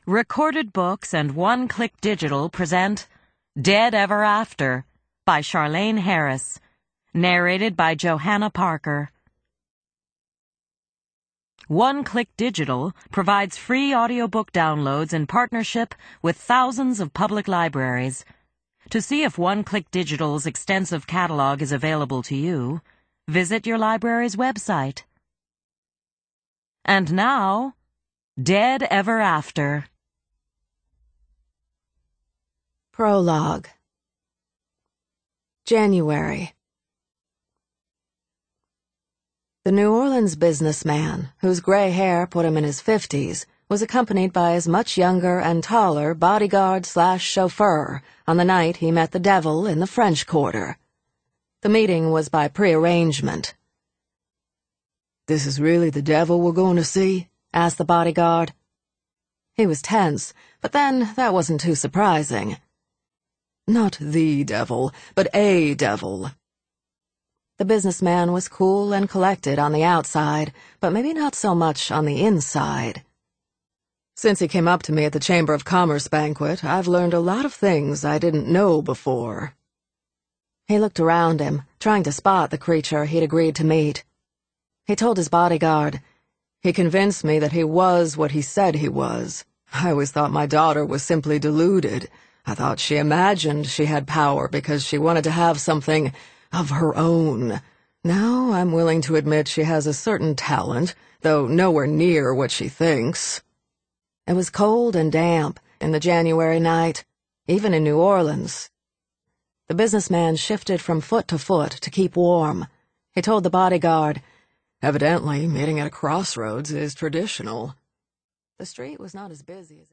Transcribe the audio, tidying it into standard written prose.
Recorded Books and One Click Digital present Dead Ever After by Charlaine Harris, narrated by Johanna Parker. One Click Digital provides free audiobook downloads in partnership with thousands of public libraries. To see if One Click Digital's extensive catalog is available to you, visit your library's website. And now, Dead Ever After. Prologue. January. The New Orleans businessman, whose gray hair put him in his 50s, was accompanied by his much younger and taller bodyguard/chauffeur on the night he met the devil in the French Quarter. The meeting was by prearrangement. "This is really the devil we're going to see?" asked the bodyguard. He was tense, but then that wasn't too surprising. "Not the devil, but a devil." The businessman was cool and collected on the outside, but maybe not so much on the inside. "Since he came up to me at the Chamber of Commerce banquet, I've learned a lot of things I didn't know before." He looked around him, trying to spot the creature he'd agreed to meet. He told his bodyguard, "He convinced me that he was what he said he was. I always thought my daughter was simply deluded. I thought she imagined she had power because she wanted to have something of her own. Now I'm willing to admit she has a certain talent, though nowhere near what she thinks." It was cold and damp in the January night, even in New Orleans. The businessman shifted from foot to foot to keep warm. He told the bodyguard, "Evidently, meeting at a crossroads is traditional." The street was not as busy as